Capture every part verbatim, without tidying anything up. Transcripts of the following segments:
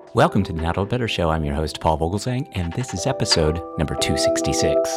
Welcome to the Not Old Better Show. I'm your host, Paul Vogelsang, and this is episode number two sixty-six.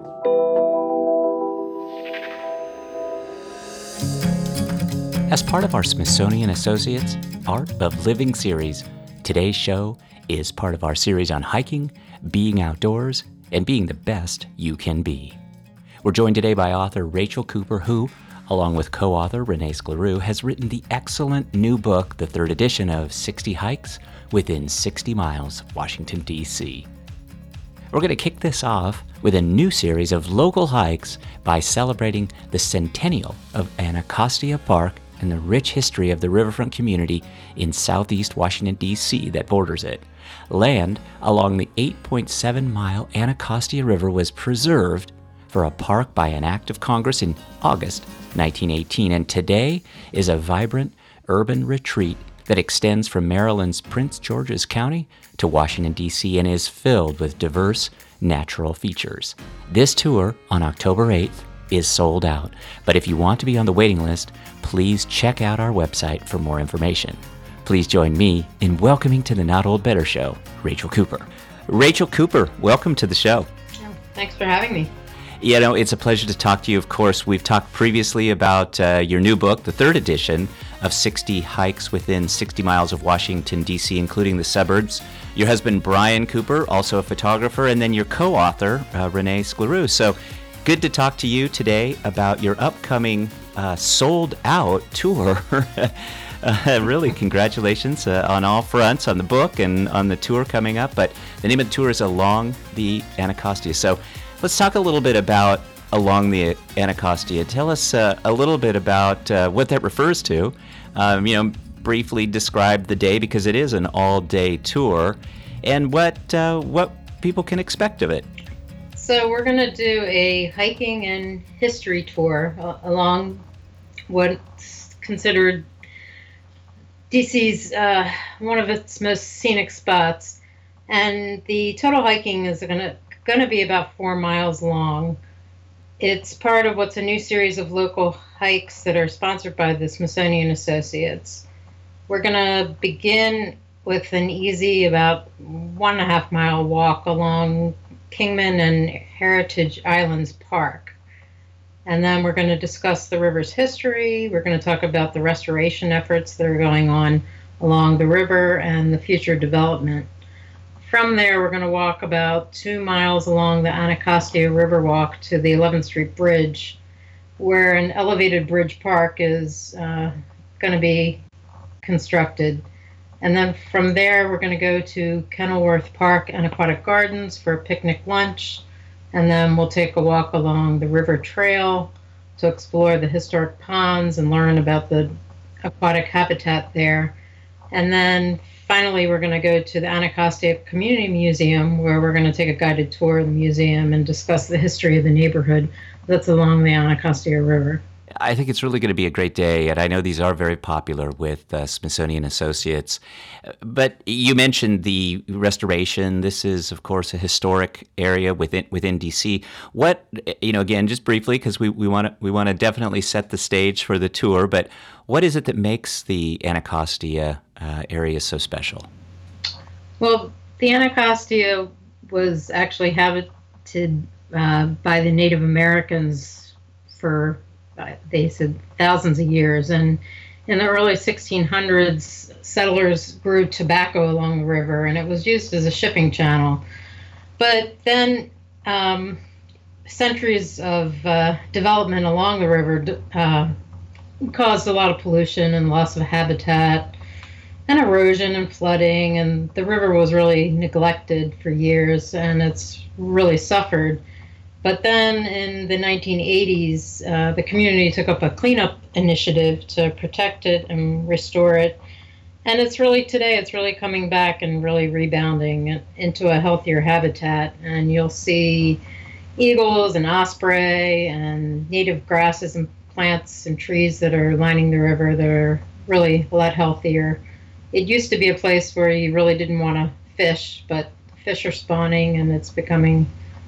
As part of our Smithsonian Associates Art of Living series, today's show is part of our series on hiking, being outdoors, and being the best you can be. We're joined today by author Rachel Cooper, who, along with co-author Renee Scleroux, has written the excellent new book, the third edition of sixty Hikes Within sixty miles of Washington, D C We're going to kick this off with a new series of local hikes by celebrating the centennial of Anacostia Park and the rich history of the riverfront community in southeast Washington, D C that borders it. Land along the eight point seven mile Anacostia River was preserved for a park by an act of Congress in August nineteen eighteen, and today is a vibrant urban retreat that extends from Maryland's Prince George's County to Washington, D C, and is filled with diverse natural features. This tour on October eighth is sold out, but if you want to be on the waiting list, please check out our website for more information. Please join me in welcoming to the Not Old Better Show, Rachel Cooper. Rachel Cooper, welcome to the show. Oh, thanks for having me. You know, it's a pleasure to talk to you. Of course, we've talked previously about uh, your new book, the third edition of sixty Hikes Within sixty miles of Washington, D C, including the suburbs. Your husband, Brian Cooper, also a photographer, and then your co-author, uh, Renee Scleroux. So good to talk to you today about your upcoming uh, sold-out tour. uh, really, congratulations uh, on all fronts, on the book and on the tour coming up. But the name of the tour is Along the Anacostia. So let's talk a little bit about Along the Anacostia. Tell us uh, a little bit about uh, what that refers to. Um, you know, briefly describe the day, because it is an all-day tour, and what uh, what people can expect of it. So we're going to do a hiking and history tour uh, along what's considered D C's uh, one of its most scenic spots, and the total hiking is going to going to be about four miles long. It's part of what's a new series of local hikes that are sponsored by the Smithsonian Associates. We're going to begin with an easy about one and a half mile walk along Kingman and Heritage Islands Park. And then we're going to discuss the river's history. We're going to talk about the restoration efforts that are going on along the river and the future development. From there, we're going to walk about two miles along the Anacostia Riverwalk to the eleventh Street Bridge, where an elevated bridge park is uh, going to be constructed. And then from there, we're going to go to Kenilworth Park and Aquatic Gardens for a picnic lunch. And then we'll take a walk along the river trail to explore the historic ponds and learn about the aquatic habitat there. And then finally, we're going to go to the Anacostia Community Museum, where we're going to take a guided tour of the museum and discuss the history of the neighborhood that's along the Anacostia River. I think it's really going to be a great day, and I know these are very popular with uh, Smithsonian Associates. But you mentioned the restoration. This is, of course, a historic area within within D C. What, you know, again, just briefly, because we, we want to we want to definitely set the stage for the tour. But what is it that makes the Anacostia uh, area so special? Well, the Anacostia was actually habited uh, by the Native Americans for, they said, thousands of years. And in the early sixteen hundreds, settlers grew tobacco along the river, and it was used as a shipping channel. But then um, centuries of uh, development along the river uh, caused a lot of pollution and loss of habitat and erosion and flooding, and the river was really neglected for years, and it's really suffered. But then in the nineteen eighties, uh, the community took up a cleanup initiative to protect it and restore it. And it's really, today, it's really coming back and really rebounding into a healthier habitat. And you'll see eagles and osprey and native grasses and plants and trees that are lining the river that are really a lot healthier. It used to be a place where you really didn't want to fish, but fish are spawning, and it's becoming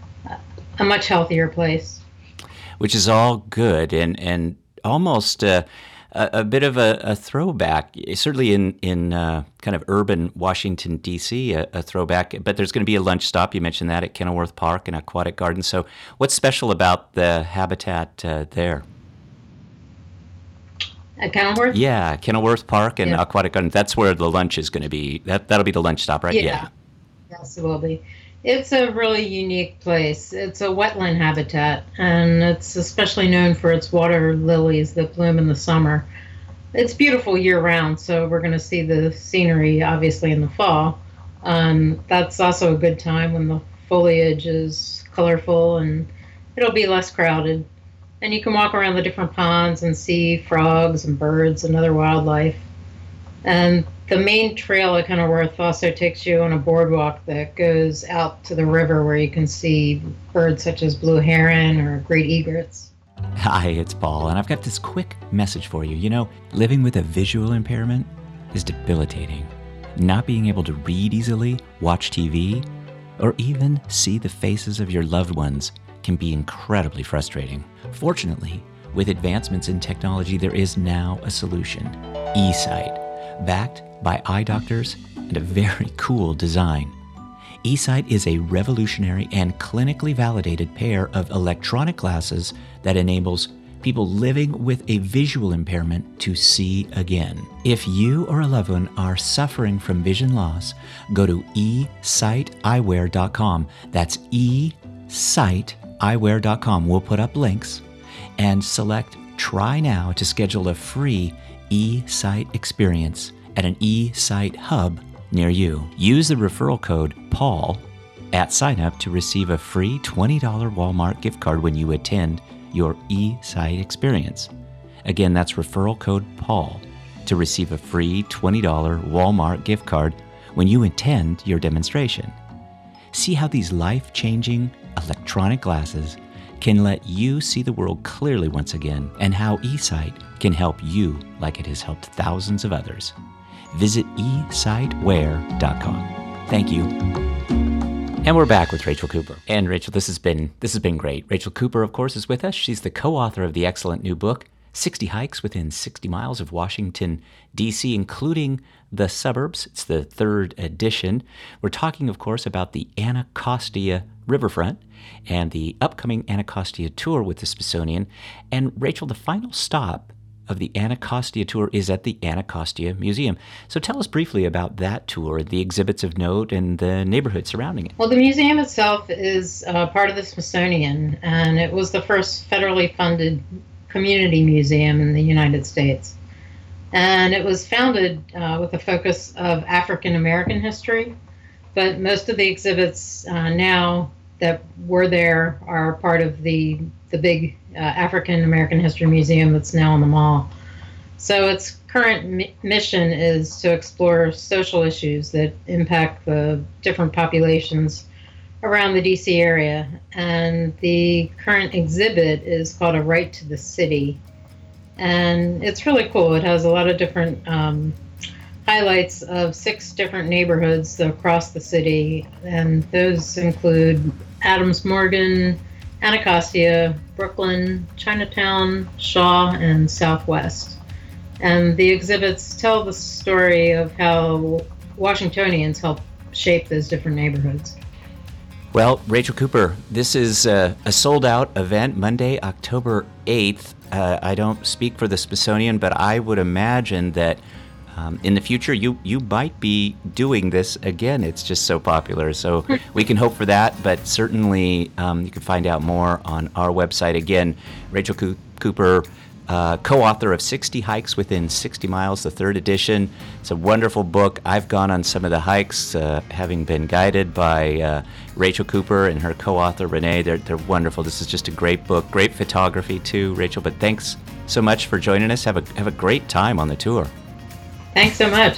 a much healthier place. Which is all good, and and almost uh, a, a bit of a, a throwback, certainly in, in uh, kind of urban Washington, D C, a, a throwback. But there's going to be a lunch stop. You mentioned that at Kenilworth Park and Aquatic Garden. So what's special about the habitat uh, there? At Kenilworth? Yeah, Kenilworth Park and Yeah. Aquatic Garden. That's where the lunch is going to be. That, that'll be the lunch stop, right? Yeah. Yes, it will be. It's a really unique place. It's a wetland habitat, and it's especially known for its water lilies that bloom in the summer. It's beautiful year-round, so we're going to see the scenery, obviously, in the fall. Um, that's also a good time when the foliage is colorful, and it'll be less crowded. And you can walk around the different ponds and see frogs and birds and other wildlife. And the main trail at Kenilworth also takes you on a boardwalk that goes out to the river where you can see birds such as blue heron or great egrets. Hi, it's Paul, and I've got this quick message for you. You know, living with a visual impairment is debilitating. Not being able to read easily, watch T V, or even see the faces of your loved ones can be incredibly frustrating. Fortunately, with advancements in technology, there is now a solution: eSight. Backed by eye doctors and a very cool design. eSight is a revolutionary and clinically validated pair of electronic glasses that enables people living with a visual impairment to see again. If you or a loved one are suffering from vision loss, go to e sight eyewear dot com. That's e sight eyewear dot com. We'll put up links and select Try Now to schedule a free eSight experience at an eSight hub near you. Use the referral code PAUL at sign up to receive a free twenty dollars Walmart gift card when you attend your eSight experience. Again, that's referral code PAUL to receive a free twenty dollars Walmart gift card when you attend your demonstration. See how these life-changing electronic glasses can let you see the world clearly once again, and how eSight can help you like it has helped thousands of others. Visit e sight wear dot com. Thank you. And we're back with Rachel Cooper. And Rachel, this has been this has been great. Rachel Cooper, of course, is with us. She's the co-author of the excellent new book, sixty Hikes Within sixty Miles of Washington, D C, including the suburbs. It's the third edition. We're talking, of course, about the Anacostia Riverfront and the upcoming Anacostia Tour with the Smithsonian. And Rachel, the final stop of the Anacostia Tour is at the Anacostia Museum. So tell us briefly about that tour, the exhibits of note, and the neighborhood surrounding it. Well, the museum itself is uh, part of the Smithsonian, and it was the first federally funded community museum in the United States. And it was founded uh, with a focus of African American history, but most of the exhibits uh, now that were there are part of the the big uh, African American History Museum that's now in the mall. So its current mi- mission is to explore social issues that impact the different populations around the D C area. And the current exhibit is called A Right to the City. And it's really cool. It has a lot of different um, highlights of six different neighborhoods across the city. And those include Adams Morgan, Anacostia, Brooklyn, Chinatown, Shaw, and Southwest. And the exhibits tell the story of how Washingtonians helped shape those different neighborhoods. Well, Rachel Cooper, this is a, a sold-out event, Monday, October eighth. Uh, I don't speak for the Smithsonian, but I would imagine that Um, in the future, you, you might be doing this again. It's just so popular. So we can hope for that, but certainly um, you can find out more on our website. Again, Rachel Co- Cooper, uh, co-author of sixty Hikes Within sixty Miles, the third edition. It's a wonderful book. I've gone on some of the hikes, uh, having been guided by uh, Rachel Cooper and her co-author, Renee. They're, they're wonderful. This is just a great book, great photography too, Rachel. But thanks so much for joining us. Have a, have a great time on the tour. Thanks so much.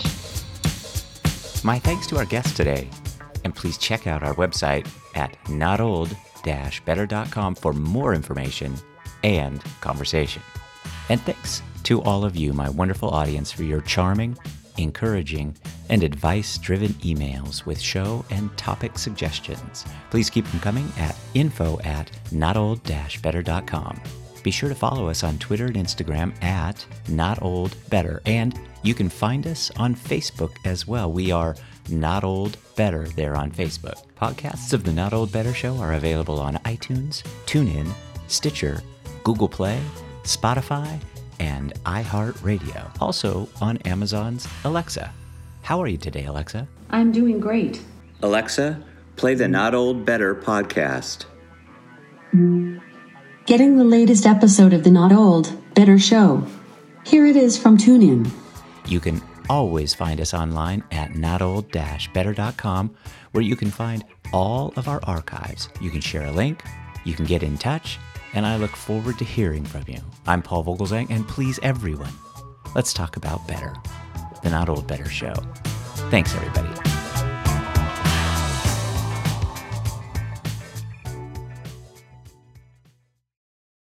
My thanks to our guest today. And please check out our website at not old dash better dot com for more information and conversation. And thanks to all of you, my wonderful audience, for your charming, encouraging, and advice-driven emails with show and topic suggestions. Please keep them coming at info at not old dash better dot com. Be sure to follow us on Twitter and Instagram at Not Old Better. And you can find us on Facebook as well. We are Not Old Better there on Facebook. Podcasts of the Not Old Better Show are available on iTunes, TuneIn, Stitcher, Google Play, Spotify, and iHeartRadio. Also on Amazon's Alexa. How are you today, Alexa? I'm doing great. Alexa, play the Not Old Better podcast. Getting the latest episode of the Not Old Better Show. Here it is from TuneIn. You can always find us online at not old dash better dot com, where you can find all of our archives. You can share a link, you can get in touch, and I look forward to hearing from you. I'm Paul Vogelzang, and please, everyone, let's talk about better. The Not Old Better Show. Thanks, everybody.